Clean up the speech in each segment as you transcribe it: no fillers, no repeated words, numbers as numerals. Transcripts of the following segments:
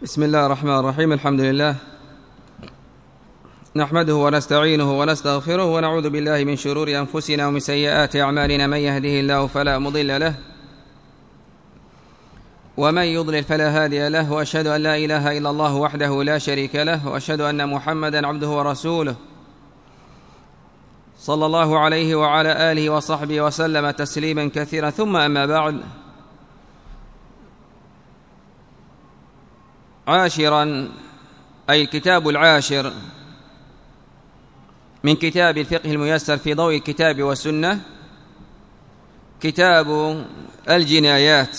بسم الله الرحمن الرحيم. الحمد لله نحمده ونستعينه ونستغفره ونعوذ بالله من شرور أنفسنا ومن سيئات أعمالنا. من يهده الله فلا مضل له ومن يضلل فلا هادي له، وأشهد أن لا إله إلا الله وحده لا شريك له، وأشهد أن محمدا عبده ورسوله صلى الله عليه وعلى آله وصحبه وسلم تسليما كثيرا. ثم أما بعد، عاشرا أي الكتاب العاشر من كتاب الفقه الميسر في ضوء الكتاب والسنة، كتاب الجنايات،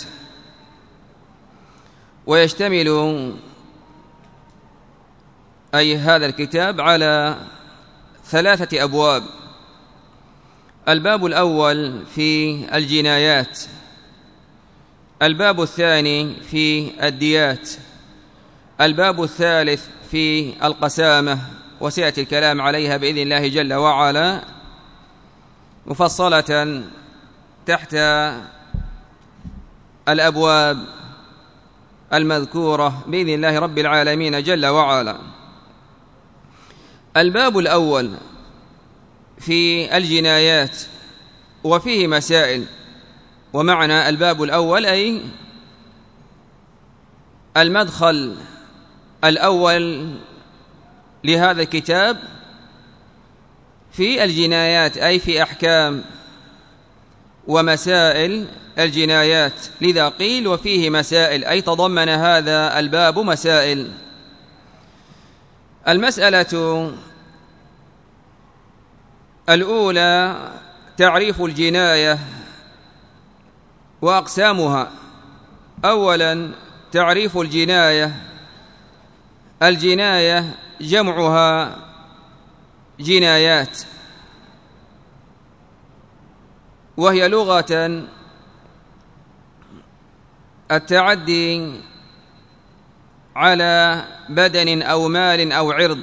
ويشتمل أي هذا الكتاب على 3 أبواب. الباب الأول في الجنايات، الباب الثاني في الديات، الباب الثالث في القسامة، وسيأتي الكلام عليها بإذن الله جل وعلا مفصلة تحت الأبواب المذكورة بإذن الله رب العالمين جل وعلا. الباب الأول في الجنايات وفيه مسائل، ومعنى الباب الأول أي المدخل الأول لهذا الكتاب في الجنايات، أي في أحكام ومسائل الجنايات، لذا قيل وفيه مسائل، أي تضمن هذا الباب مسائل. المسألة الأولى تعريف الجناية وأقسامها. أولا تعريف الجناية: الجناية جمعها جنايات، وهي لغة التعدي على بدن أو مال أو عرض.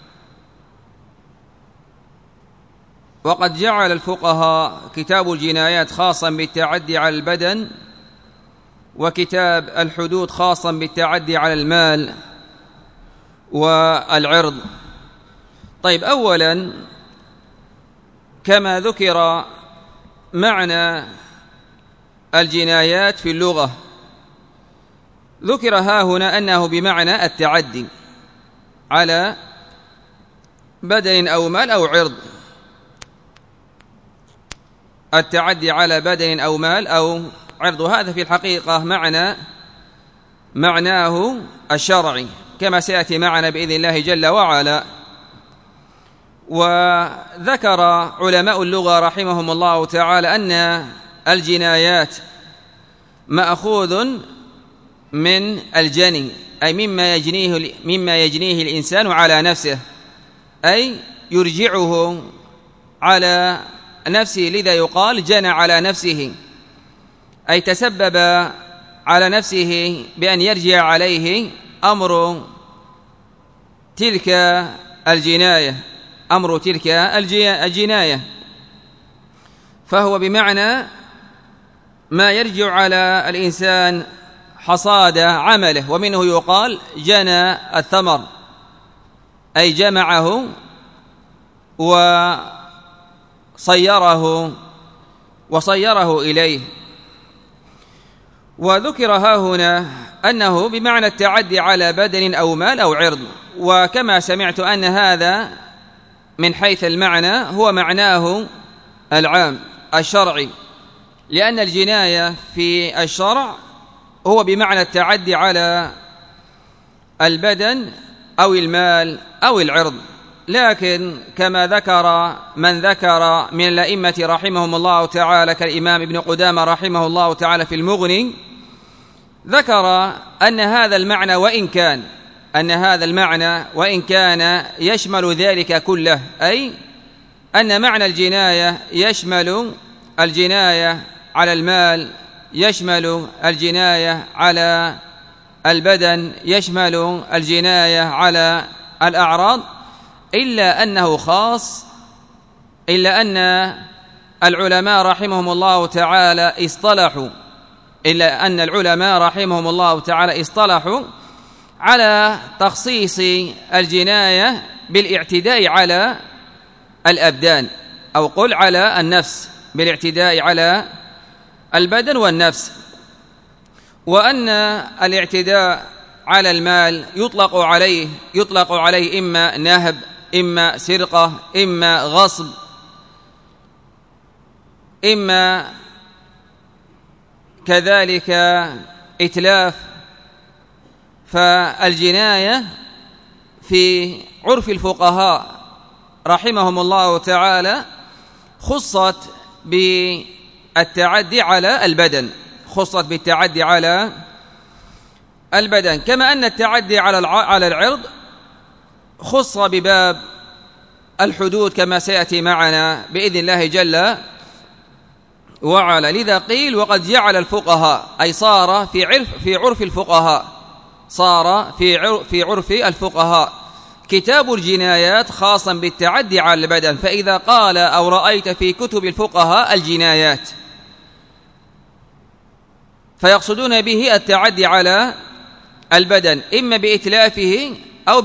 وقد جعل الفقهاء كتاب الجنايات خاصا بالتعدي على البدن، وكتاب الحدود خاصا بالتعدي على المال والعرض. طيب، أولا كما ذكر معنى الجنايات في اللغة، ذكر ها هنا أنه بمعنى التعدي على بدن أو مال أو عرض، التعدي على بدن أو مال أو عرض، هذا في الحقيقة معناه الشرعي كما سيأتي معنا بإذن الله جل وعلا. وذكر علماء اللغة رحمهم الله تعالى أن الجنايات مأخوذ من الجني، أي مما يجنيه الإنسان على نفسه، أي يرجعه على نفسه، لذا يقال جنى على نفسه، أي تسبب على نفسه بأن يرجع عليه أمر تلك الجناية، فهو بمعنى ما يرجع على الإنسان حصاد عمله، ومنه يقال جنى الثمر، أي جمعه وصيره إليه. وذكر ها هنا أنه بمعنى التعدي على بدن أو مال أو عرض، وكما سمعت أن هذا من حيث المعنى هو معناه العام الشرعي، لأن الجناية في الشرع هو بمعنى التعدي على البدن أو المال أو العرض. لكن كما ذكر من ذكر من الأئمة رحمهم الله تعالى كالإمام ابن قدامة رحمه الله تعالى في المغني، ذكر أن هذا المعنى وإن كان يشمل ذلك كله، أي أن معنى الجناية يشمل الجناية على المال، يشمل الجناية على البدن، يشمل الجناية على الأعراض، إلا أن العلماء رحمهم الله تعالى اصطلحوا على تخصيص الجناية بالاعتداء على الأبدان، أو قل على النفس، بالاعتداء على البدن والنفس، وأن الاعتداء على المال يطلق عليه إما نهب، إما سرقة، إما غصب، إما كذلك إتلاف. فالجناية في عرف الفقهاء رحمهم الله تعالى خصت بالتعدي على البدن، كما أن التعدي على العرض خص بباب الحدود كما سيأتي معنا بإذن الله جل وعلا. لذا قيل وقد جعل الفقهاء، أي صار في عرف الفقهاء كتاب الجنايات خاصا بالتعدي على البدن. فإذا قال أو رأيت في كتب الفقهاء الجنايات فيقصدون به التعدي على البدن، إما بإتلافه أو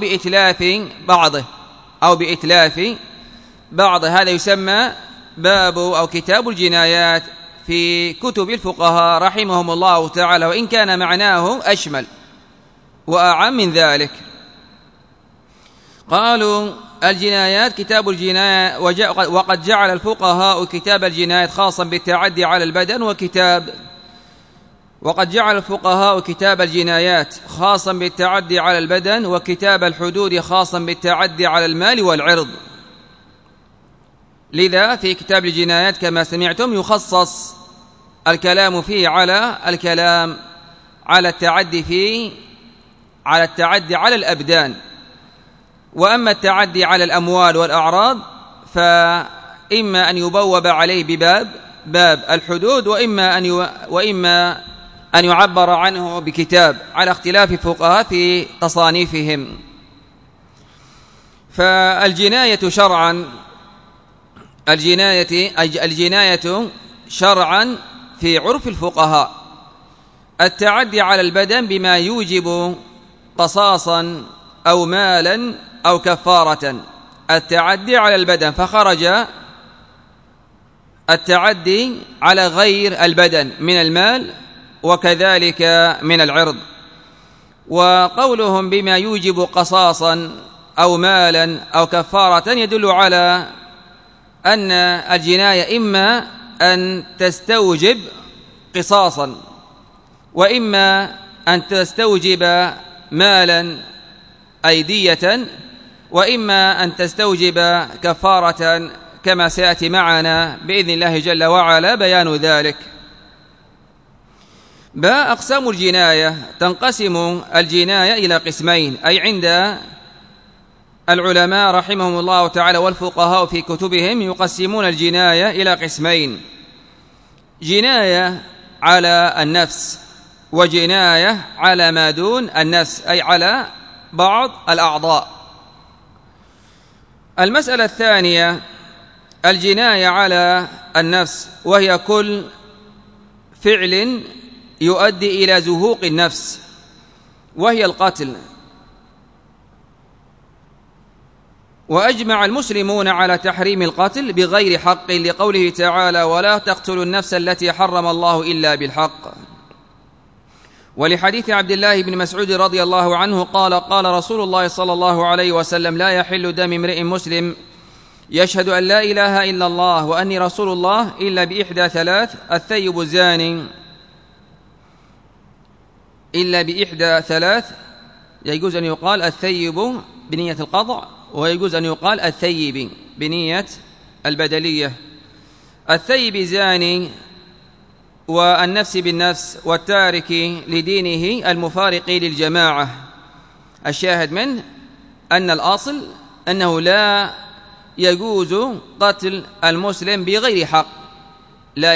بإتلاف بعضه. هذا يسمى باب أو كتاب الجنايات في كتب الفقهاء رحمهم الله تعالى، وإن كان معناه أشمل وأعم من ذلك. قالوا الجنايات كتاب الجنايات، وقد جعل الفقهاء كتاب الجنايات خاصا بالتعدي على البدن، وقد جعل الفقهاء كتاب الجنايات خاصا بالتعدي على البدن، وكتاب الحدود خاصا بالتعدي على المال والعرض. لذا في كتاب الجنايات كما سمعتم يخصص الكلام فيه على التعدي على الأبدان. وأما التعدي على الأموال والأعراض فإما أن يبوب عليه باب الحدود، وإما أن يعبر عنه بكتاب، على اختلاف الفقهاء في تصانيفهم. فالجناية شرعا، الجناية شرعا في عرف الفقهاء التعدي على البدن بما يوجب قصاصا أو مالا أو كفارة. التعدي على البدن، فخرج التعدي على غير البدن من المال وكذلك من العرض. وقولهم بما يوجب قصاصا أو مالا أو كفارة يدل على أن الجناية إما أن تستوجب قصاصا، وإما أن تستوجب مالا أيدية، وإما أن تستوجب كفارة كما سيأتي معنا بإذن الله جل وعلا بيان ذلك. أقسام الجناية، تنقسم الجناية إلى قسمين، أي عند العلماء رحمهم الله تعالى والفقهاء في كتبهم يقسمون الجناية إلى قسمين: جناية على النفس، وجناية على ما دون النفس، أي على بعض الأعضاء. المسألة الثانية الجناية على النفس، وهي كل فعل يؤدي إلى زهوق النفس، وهي القتل. وأجمع المسلمون على تحريم القتل بغير حق، لقوله تعالى: ولا تقتلوا النفس التي حرم الله إلا بالحق. ولحديث عبد الله بن مسعود رضي الله عنه قال: قال رسول الله صلى الله عليه وسلم: لا يحل دم امرئ مسلم يشهد أن لا إله إلا الله وأني رسول الله إلا بإحدى ثلاث: الثيب الزاني، إلا بإحدى ثلاث، يجوز أن يقال الثيب بنية القطع، ويجوز أن يقال الثيب بنية البدلية. الثيب زاني، والنفس بالنفس، والتارك لدينه المفارق للجماعة. الشاهد منه أن الأصل أنه لا يجوز قتل المسلم بغير حق. لا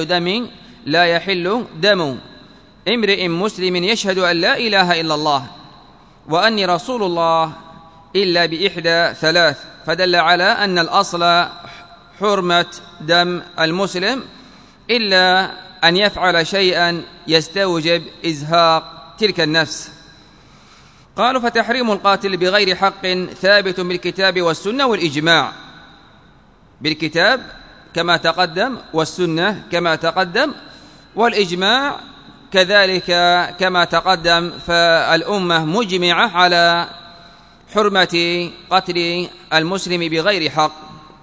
يحل دم امرئ مسلم يشهد أن لا إله إلا الله وأني رسول الله إلا بإحدى ثلاث، فدل على أن الأصل حرمة دم المسلم إلا أن يفعل شيئا يستوجب إزهاق تلك النفس. قالوا فتحريم القاتل بغير حق ثابت بالكتاب والسنة والإجماع، بالكتاب كما تقدم والسنة كما تقدم والإجماع كذلك كما تقدم، فالأمة مجمعة على حرمة قتل المسلم بغير حق.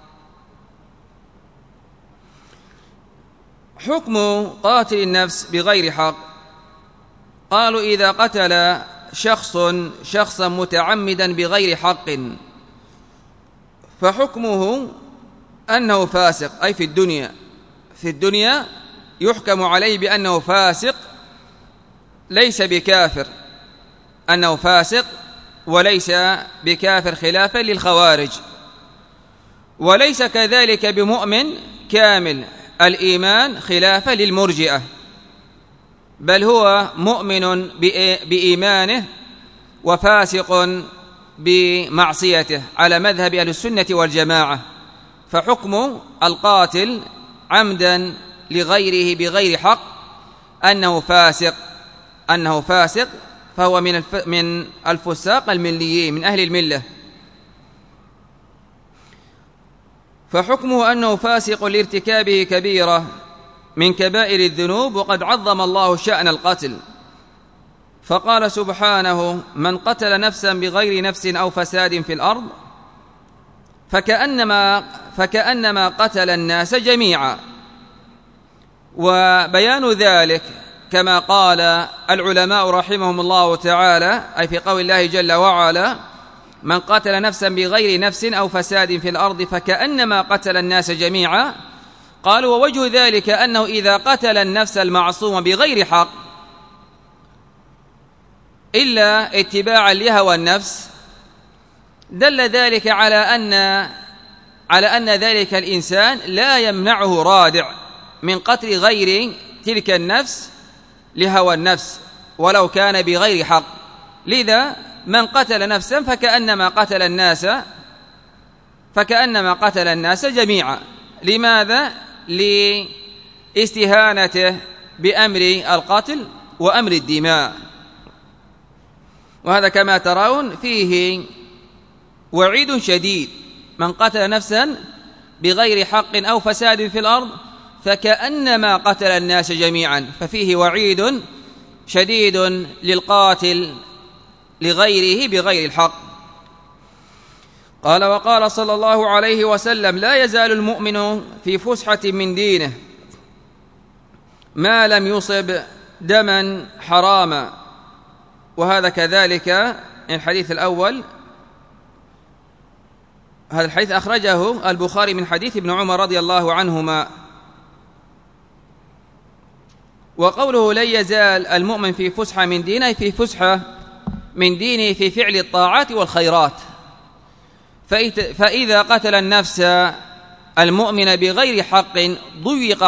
حكم قاتل النفس بغير حق، قالوا إذا قتل شخصا متعمدا بغير حق فحكمه أنه فاسق، أي في الدنيا يحكم عليه بأنه فاسق ليس بكافر، أنه فاسق وليس بكافر خلافا للخوارج، وليس كذلك بمؤمن كامل الإيمان خلافا للمرجئة، بل هو مؤمن بإيمانه وفاسق بمعصيته على مذهب أهل السنة والجماعة. فحكم القاتل عمدا لغيره بغير حق أنه فاسق، فهو من الفساق المليين من أهل الملة، فحكمه أنه فاسق لارتكابه كبيرة من كبائر الذنوب، وقد عظم الله شأن القتل فقال سبحانه: من قتل نفسا بغير نفس أو فساد في الأرض فكأنما قتل الناس جميعا. وبيان ذلك كما قال العلماء رحمهم الله تعالى، أي في قول الله جل وعلا: من قتل نفسا بغير نفس أو فساد في الأرض فكأنما قتل الناس جميعا. قالوا: ووجه ذلك أنه إذا قتل النفس المعصوم بغير حق إلا اتباعا لهوى النفس دل ذلك على أن ذلك الإنسان لا يمنعه رادع من قتل غير تلك النفس لهوى النفس ولو كان بغير حق. لذا من قتل نفسا فكأنما قتل الناس جميعا. لماذا؟ لاستهانته بأمر القتل وأمر الدماء. وهذا كما ترون فيه وعيد شديد: من قتل نفسا بغير حق أو فساد في الأرض فكأنما قتل الناس جميعا، ففيه وعيد شديد للقاتل لغيره بغير الحق. قال: وقال صلى الله عليه وسلم: لا يزال المؤمن في فسحة من دينه ما لم يصب دما حراما. وهذا كذلك الحديث الأول، هذا الحديث أخرجه البخاري من حديث ابن عمر رضي الله عنهما. وقوله لن يزال المؤمن في فسحة من دينه، في فسحة من دينه في فعل الطاعات والخيرات. فإذا قتل النفس المؤمن بغير حق ضيق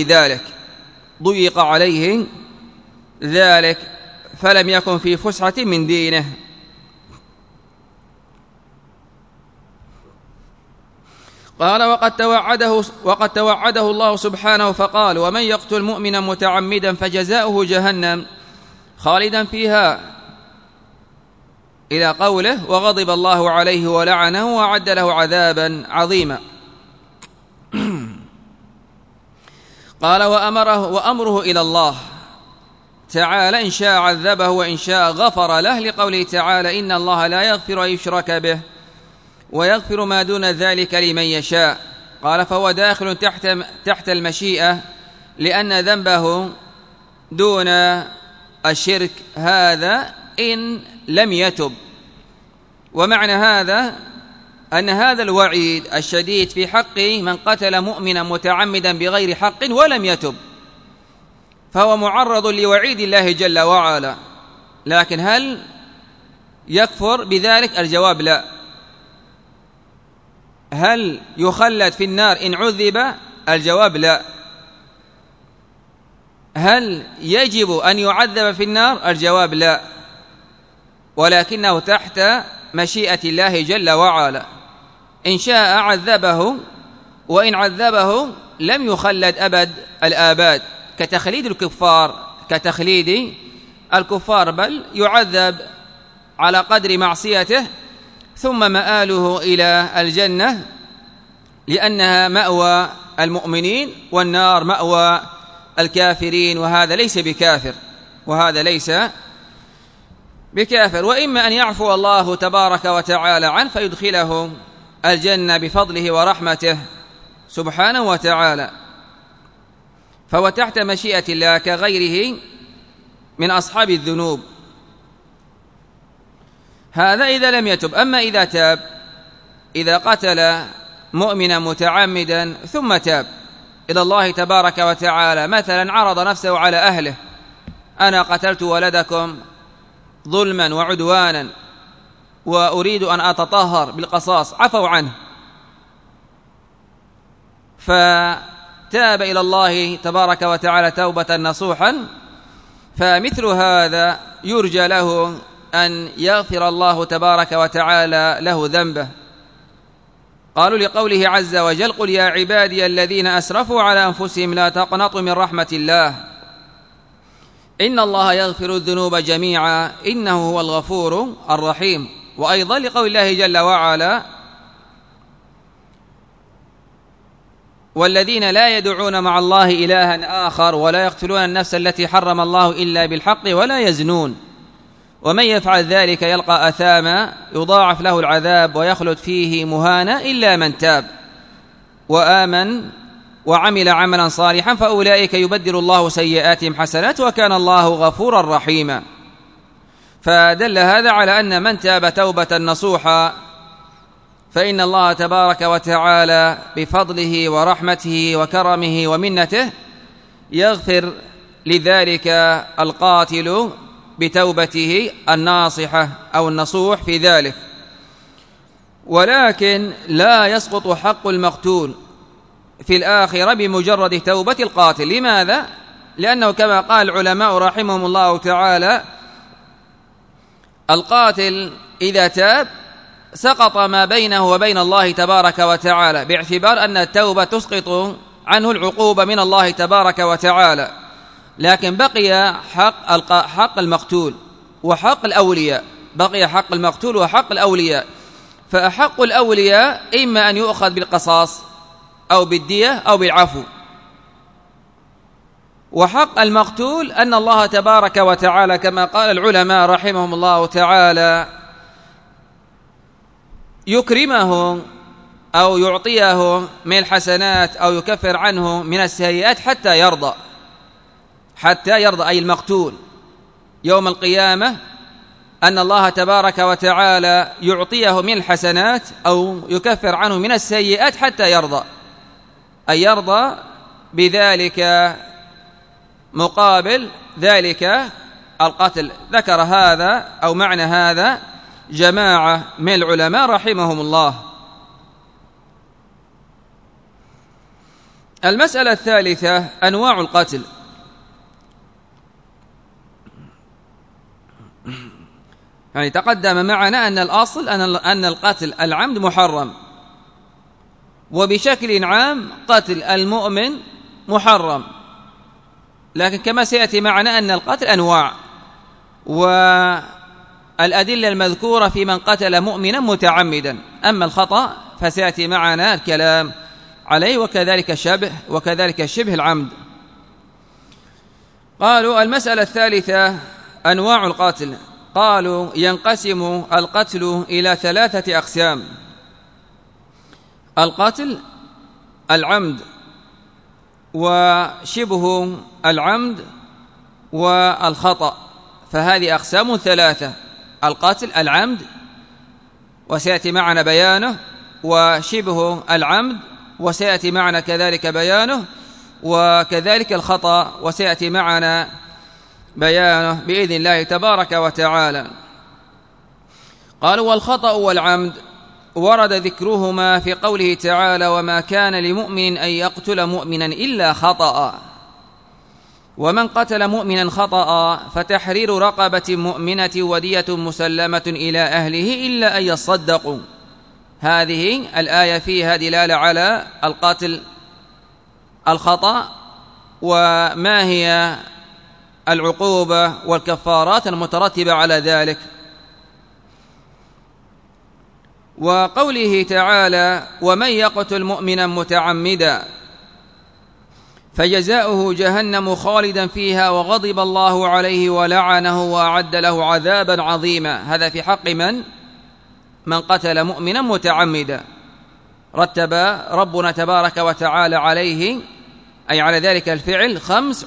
عليه ذلك فلم يكن في فسحة من دينه. قال: وقد توعده الله سبحانه فقال: ومن يقتل مؤمنا متعمدا فجزاؤه جهنم خالدا فيها، إلى قوله: وغضب الله عليه ولعنه وأعد له عذابا عظيما. قال: وأمره إلى الله تعالى، إن شاء عذبه وإن شاء غفر له، لقوله تعالى: إن الله لا يغفر أن يشرك به ويغفر ما دون ذلك لمن يشاء. قال: فهو داخل تحت المشيئة، لأن ذنبه دون الشرك هذا إن لم يتب. ومعنى هذا أن هذا الوعيد الشديد في حق من قتل مؤمنا متعمدا بغير حق ولم يتب، فهو معرض لوعيد الله جل وعلا. لكن هل يكفر بذلك؟ الجواب لا. هل يخلد في النار إن عذب؟ الجواب لا. هل يجب أن يعذب في النار؟ الجواب لا، ولكنه تحت مشيئة الله جل وعلا. إن شاء عذبه، وإن عذبه لم يخلد أبد الآباد، كتخليد الكفار، بل يعذب على قدر معصيته، ثم مآله إلى الجنة لأنها مأوى المؤمنين والنار مأوى الكافرين، وهذا ليس بكافر. وإما أن يعفو الله تبارك وتعالى عنه فيدخله الجنة بفضله ورحمته سبحانه وتعالى، فهو تحت مشيئة الله كغيره من أصحاب الذنوب. هذا إذا لم يتب. أما إذا تاب، إذا قتل مؤمنا متعمدا ثم تاب إلى الله تبارك وتعالى، مثلا عرض نفسه على أهله: أنا قتلت ولدكم ظلما وعدوانا وأريد أن أتطهر بالقصاص، عفوا عنه، فتاب إلى الله تبارك وتعالى توبة نصوحا، فمثل هذا يرجى له أن يغفر الله تبارك وتعالى له ذنبه. قالوا لقوله عز وجل: قل يا عبادي الذين أسرفوا على أنفسهم لا تقنطوا من رحمة الله إن الله يغفر الذنوب جميعا إنه هو الغفور الرحيم. وأيضا لقول الله جل وعلا: والذين لا يدعون مع الله إلها آخر ولا يقتلون النفس التي حرم الله إلا بالحق ولا يزنون ومن يفعل ذلك يلقى أثاما يضاعف له العذاب ويخلد فيه مهانا إلا من تاب وآمن وعمل عملا صالحا فأولئك يبدل الله سيئاتهم حسنات وكان الله غفورا رحيما. فدل هذا على أن من تاب توبة نصوحا فإن الله تبارك وتعالى بفضله ورحمته وكرمه ومنته يغفر لذلك القاتل بتوبته الناصحة أو النصوح في ذلك. ولكن لا يسقط حق المقتول في الآخرة بمجرد توبة القاتل. لماذا؟ لأنه كما قال العلماء رحمهم الله تعالى: القاتل إذا تاب سقط ما بينه وبين الله تبارك وتعالى، باعتبار أن التوبة تسقط عنه العقوبة من الله تبارك وتعالى، لكن بقي حق المقتول وحق الأولياء، بقي حق المقتول وحق الأولياء. فأحق الأولياء إما أن يؤخذ بالقصاص أو بالدية أو بالعفو، وحق المقتول أن الله تبارك وتعالى كما قال العلماء رحمهم الله تعالى يكرمه أو يعطيه من الحسنات أو يكفر عنه من السيئات حتى يرضى أي المقتول يوم القيامة، أن الله تبارك وتعالى يعطيه من الحسنات أو يكفر عنه من السيئات حتى يرضى، أي يرضى بذلك مقابل ذلك القتل. ذكر هذا أو معنى هذا جماعة من العلماء رحمهم الله. المسألة الثالثة أنواع القتل. يعني تقدم معنا أن الأصل أن القتل العمد محرم، وبشكل عام قتل المؤمن محرم، لكن كما سيأتي معنا أن القتل أنواع، والأدلة المذكورة في من قتل مؤمنا متعمدا. أما الخطأ فسيأتي معنا الكلام عليه، وكذلك شبه العمد. قالوا المسألة الثالثة أنواع القتل. قالوا ينقسم القتل إلى 3 أقسام: القتل العمد وشبه العمد والخطأ، فهذه أقسام 3: القتل العمد وسيأتي معنا بيانه، وشبه العمد وسيأتي معنا كذلك بيانه، وكذلك الخطأ وسيأتي معنا بيانه بإذن الله تبارك وتعالى. قالوا والخطأ والعمد ورد ذكرهما في قوله تعالى: وما كان لمؤمن أن يقتل مؤمنا إلا خطأ، ومن قتل مؤمنا خطأ فتحرير رقبة مؤمنة ودية مسلمة إلى أهله إلا أن يصدقوا. هذه الآية فيها دلالة على القتل الخطأ، وما هي العقوبة والكفارات المترتبة على ذلك. وقوله تعالى ومن يقتل مؤمنا متعمدا فجزاؤه جهنم خالدا فيها وغضب الله عليه ولعنه وأعد له عذابا عظيما. هذا في حق من قتل مؤمنا متعمدا. رتب ربنا تبارك وتعالى عليه أي على ذلك الفعل 5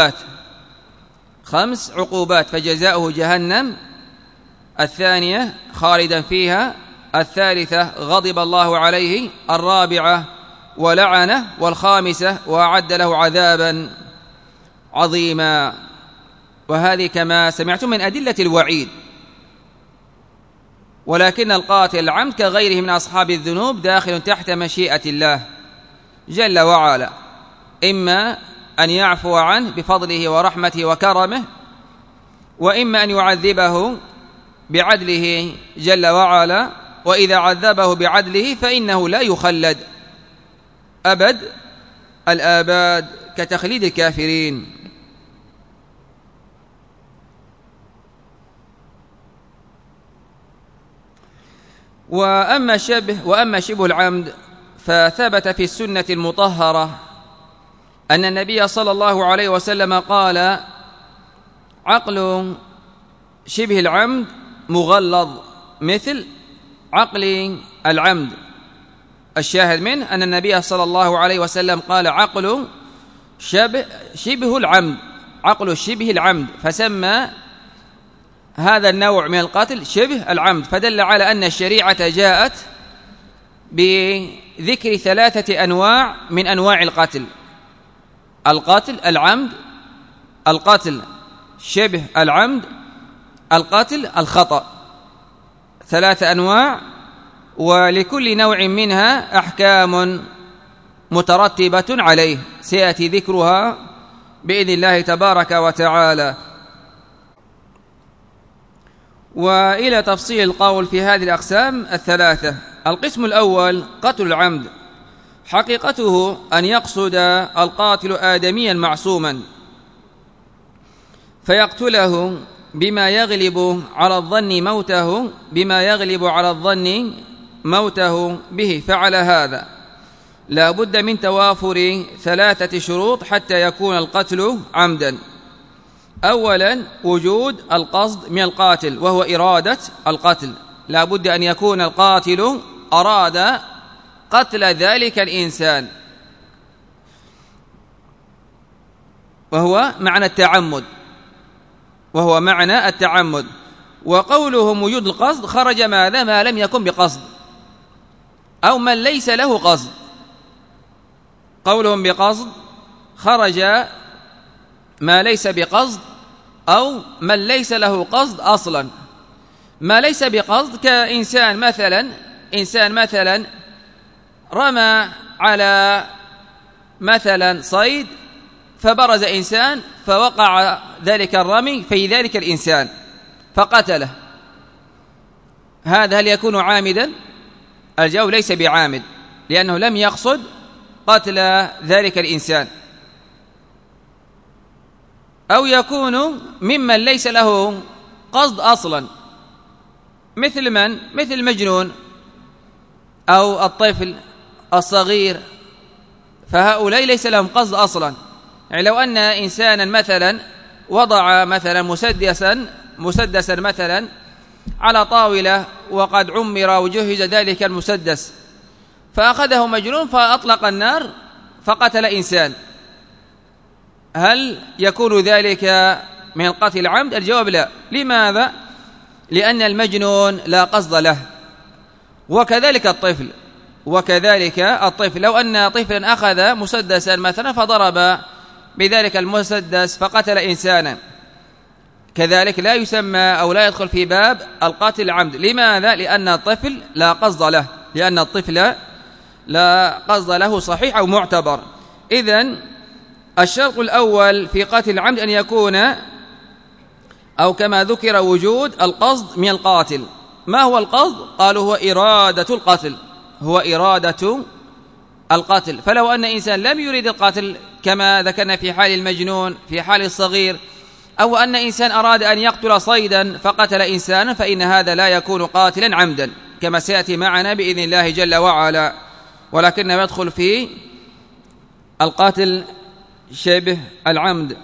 عقوبات. فجزاؤه جهنم، الثانية خالدا فيها، الثالثة غضب الله عليه، الرابعة ولعنه، والخامسة وأعد له عذابا عظيما. وهذه كما سمعتم من أدلة الوعيد. ولكن القاتل العمد كغيره من أصحاب الذنوب داخل تحت مشيئة الله جل وعلا، إما أن يعفو عنه بفضله ورحمته وكرمه، وإما أن يعذبه بعدله جل وعلا. وإذا عذبه بعدله فإنه لا يخلد أبد الآباد كتخليد الكافرين. وأما شبه العمد فثبت في السنة المطهرة أن النبي صلى الله عليه وسلم قال عقل شبه العمد مغلظ مثل عقل العمد. الشاهد منه أن النبي صلى الله عليه وسلم قال عقل شبه العمد، عقل شبه العمد، فسمى هذا النوع من القتل شبه العمد، فدل على أن الشريعة جاءت بذكر 3 أنواع من أنواع القتل: القتل العمد، القتل شبه العمد، القتل الخطأ. 3 أنواع، ولكل نوع منها أحكام مترتبة عليه سيأتي ذكرها بإذن الله تبارك وتعالى. وإلى تفصيل القول في هذه الأقسام 3. القسم الأول قتل العمد، حقيقته أن يقصد القاتل آدميا معصوما فيقتله بما يغلب على الظن موته به. فعلى هذا لا بد من توافر 3 شروط حتى يكون القتل عمدا. أولا وجود القصد من القاتل وهو إرادة القتل، لا بد أن يكون القاتل أراد قتل ذلك الإنسان، وهو معنى التعمد. وقولهم وجود القصد خرج ماذا؟ ما لم يكن بقصد أو من ليس له قصد. قولهم بقصد خرج ما ليس بقصد أو من ليس له قصد أصلا. ما ليس بقصد كإنسان مثلا رمى على مثلا صيد فبرز إنسان فوقع ذلك الرمي في ذلك الإنسان فقتله، هذا هل يكون عامدا؟ الجواب ليس بعامد، لأنه لم يقصد قتل ذلك الإنسان. أو يكون ممن ليس له قصد أصلا، مثل المجنون أو الطفل الصغير، فهؤلاء ليس لهم قصد أصلا. يعني لو أن إنسانا مثلا وضع مثلا مسدسا مثلا على طاولة وقد عمر وجهز ذلك المسدس، فأخذه مجنون فأطلق النار فقتل إنسان، هل يكون ذلك من القتل العمد؟ الجواب لا. لماذا؟ لأن المجنون لا قصد له. وكذلك الطفل لو أن طفلا أخذ مسدسا مثلا فضرب بذلك المسدس فقتل إنسانا، كذلك لا يسمى أو لا يدخل في باب القتل العمد. لماذا؟ لأن الطفل لا قصد له صحيح أو معتبر. إذن الشرط الأول في قتل العمد أن يكون أو كما ذكر وجود القصد من القاتل. ما هو القصد؟ قالوا هو إرادة القتل. فلو أن إنسان لم يريد القتل كما ذكرنا في حال المجنون في حال الصغير، أو أن إنسان أراد أن يقتل صيدا فقتل إنسانا، فإن هذا لا يكون قاتلا عمدا كما سيأتي معنا بإذن الله جل وعلا، ولكنه يدخل في القاتل شبه العمد.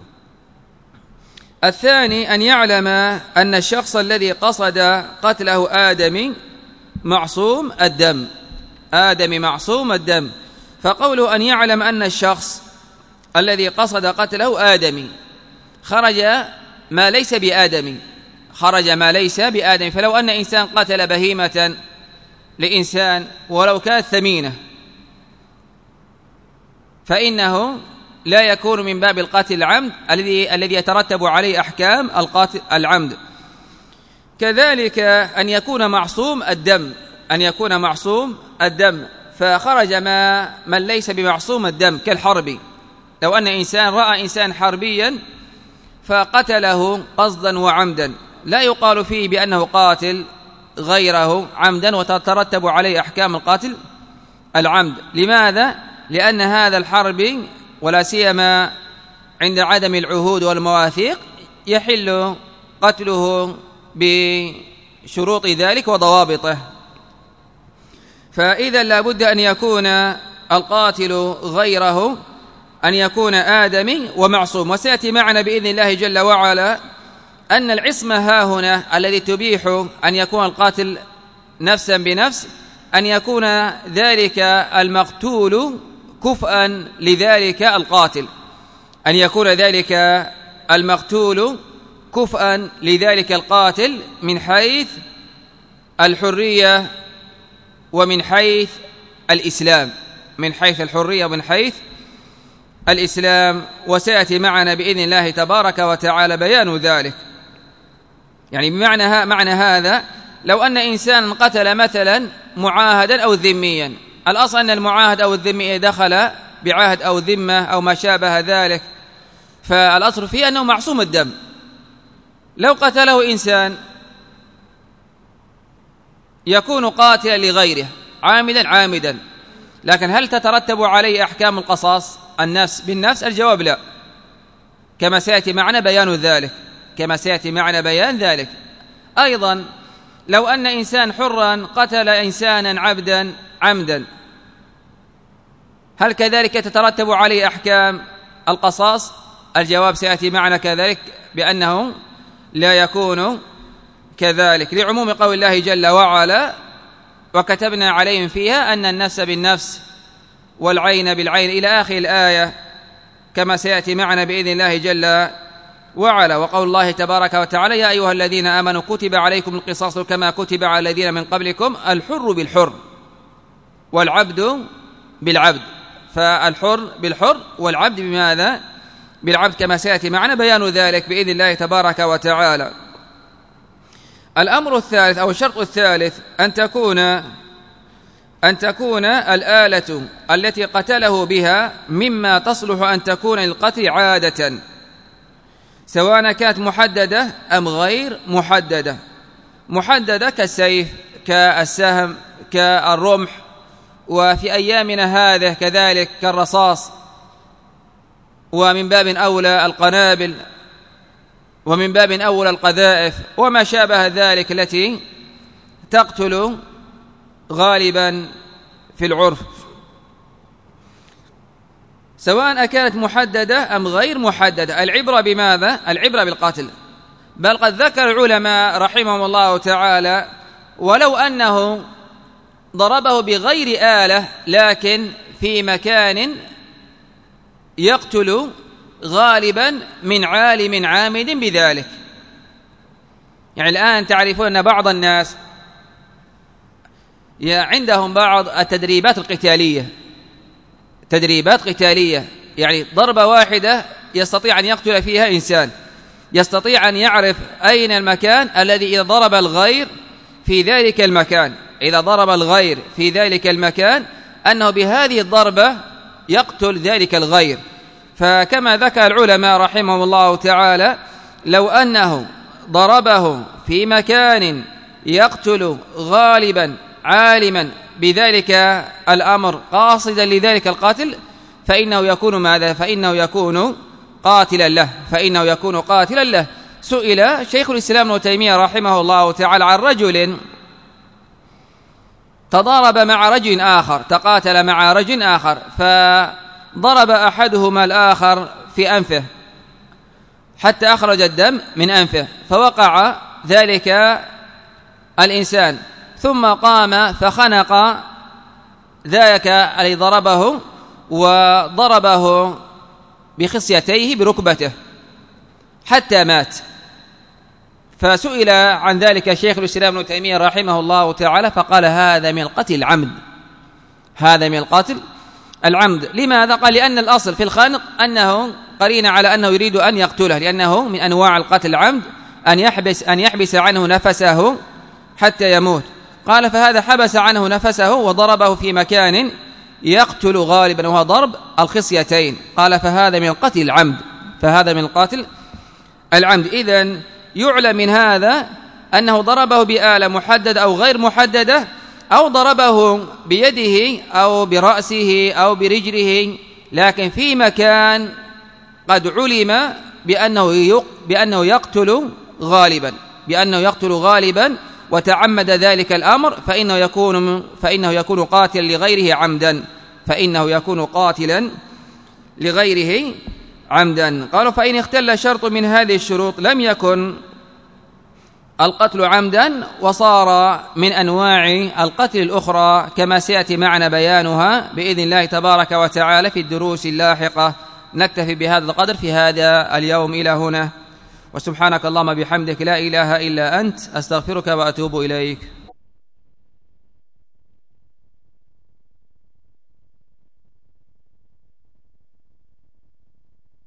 الثاني أن يعلم أن الشخص الذي قصد قتله آدمي معصوم الدم، آدمي معصوم الدم. فقوله أن يعلم أن الشخص الذي قصد قتله آدمي، خرج ما ليس بآدمي، خرج ما ليس بآدمي. فلو أن إنسان قتل بهيمة لإنسان ولو كانت ثمينة فإنه لا يكون من باب القاتل العمد الذي يترتب عليه أحكام القاتل العمد. كذلك أن يكون معصوم الدم، أن يكون معصوم الدم، فخرج من ليس بمعصوم الدم كالحربي. لو أن إنسان رأى إنسان حربيا فقتله قصدا وعمدا، لا يقال فيه بأنه قاتل غيره عمدا وتترتب عليه أحكام القاتل العمد. لماذا؟ لأن هذا الحربي ولا سيما عند عدم العهود والمواثيق يحل قتله بشروط ذلك وضوابطه. فإذا لا بد أن يكون القاتل غيره، أن يكون آدمي ومعصوم. وسيأتي معنا بإذن الله جل وعلا أن العصمة هاهنا الذي تبيح أن يكون القاتل نفسا بنفس أن يكون ذلك المقتول كفءا لذلك القاتل، أن يكون ذلك المقتول كفءا لذلك القاتل من حيث الحرية ومن حيث الإسلام، من حيث الحرية ومن حيث الإسلام. وسيأتي معنا بإذن الله تبارك وتعالى بيان ذلك. يعني معنى هذا لو أن إنسان قتل مثلا معاهدا أو ذميا، الأصل أن المعاهد أو الذمي دخل بعهد أو ذمة أو ما شابه ذلك، فالأصل فيه أنه معصوم الدم. لو قتله إنسان يكون قاتلا لغيره عامدا، لكن هل تترتب عليه أحكام القصاص النفس بالنفس؟ الجواب لا، كما سيأتي معنا بيان ذلك، كما سيأتي معنا بيان ذلك. أيضا لو أن إنسان حرا قتل إنسانا عمدا، هل كذلك تترتب عليه أحكام القصاص؟ الجواب سيأتي معنا كذلك بأنه لا يكون كذلك، لعموم قول الله جل وعلا: وكتبنا عليهم فيها أن النفس بالنفس والعين بالعين، إلى آخر الآية، كما سيأتي معنا بإذن الله جل وعلا. وقول الله تبارك وتعالى: يا أيها الذين آمنوا كتب عليكم القصاص كما كتب على الذين من قبلكم، الحر بالحر والعبد بالعبد. فالحر بالحر والعبد بماذا؟ بالعبد، كما سيأتي معنا بيان ذلك بإذن الله تبارك وتعالى. الأمر الثالث أو الشرط الثالث أن تكون الآلة التي قتله بها مما تصلح أن تكون للقتل عادة، سواء كانت محددة أم غير محددة. محددة كالسيف، كالسهم، كالرمح، وفي أيامنا هذه كذلك كالرصاص، ومن باب أولى القنابل، ومن باب أولى القذائف وما شابه ذلك التي تقتل غالبا في العرف، سواء كانت محددة أم غير محددة. العبرة بماذا؟ العبرة بالقتل. بل قد ذكر العلماء رحمهم الله تعالى ولو أنه ضربه بغير آلة لكن في مكان يقتل غالبا من عالم عامد بذلك. يعني الآن تعرفون أن بعض الناس عندهم بعض التدريبات القتالية، تدريبات قتالية، يعني ضربة واحدة يستطيع أن يقتل فيها إنسان، يستطيع أن يعرف أين المكان الذي إذا ضرب الغير في ذلك المكان، إذا ضرب الغير في ذلك المكان أنه بهذه الضربة يقتل ذلك الغير. فكما ذكر العلماء رحمهم الله تعالى لو أنه ضربه في مكان يقتل غالبا عالما بذلك الأمر قاصدا لذلك القاتل فإنه يكون ماذا؟ فإنه يكون قاتلا له، فإنه يكون قاتلا له. سئل شيخ الإسلام ابن تيمية رحمه الله تعالى عن رجل تضارب مع رجل آخر، تقاتل مع رجل آخر، فضرب أحدهما الآخر في أنفه حتى أخرج الدم من أنفه، فوقع ذلك الإنسان، ثم قام فخنق ذاك الذي ضربه وضربه بخصيتيه بركبته حتى مات. فسئل عن ذلك شيخ الإسلام ابن تيمية رحمه الله تعالى فقال: هذا من القتل العمد، هذا من القتل العمد. لماذا؟ قال: لأن الأصل في الخنق أنه قرين على أنه يريد أن يقتله، لأنه من أنواع القتل العمد أن يحبس عنه نفسه حتى يموت. قال: فهذا حبس عنه نفسه وضربه في مكان يقتل غالبا، وهو ضرب الخصيتين. قال: فهذا من القتل العمد، فهذا من القتل العمد. إذن يعلم من هذا أنه ضربه بآلة محددة أو غير محددة، أو ضربه بيده أو برأسه أو برجله، لكن في مكان قد علم بأنه يقتل غالبا، وتعمد ذلك الأمر، فإنه يكون قاتلا لغيره عمدا، فإنه يكون قاتلا لغيره عمدا. قالوا: فإن اختل شرط من هذه الشروط لم يكن القتل عمدا، وصار من أنواع القتل الأخرى كما سيأتي معنا بيانها بإذن الله تبارك وتعالى في الدروس اللاحقة. نكتفي بهذا القدر في هذا اليوم إلى هنا، وسبحانك اللهم بحمدك لا إله إلا أنت، أستغفرك وأتوب إليك.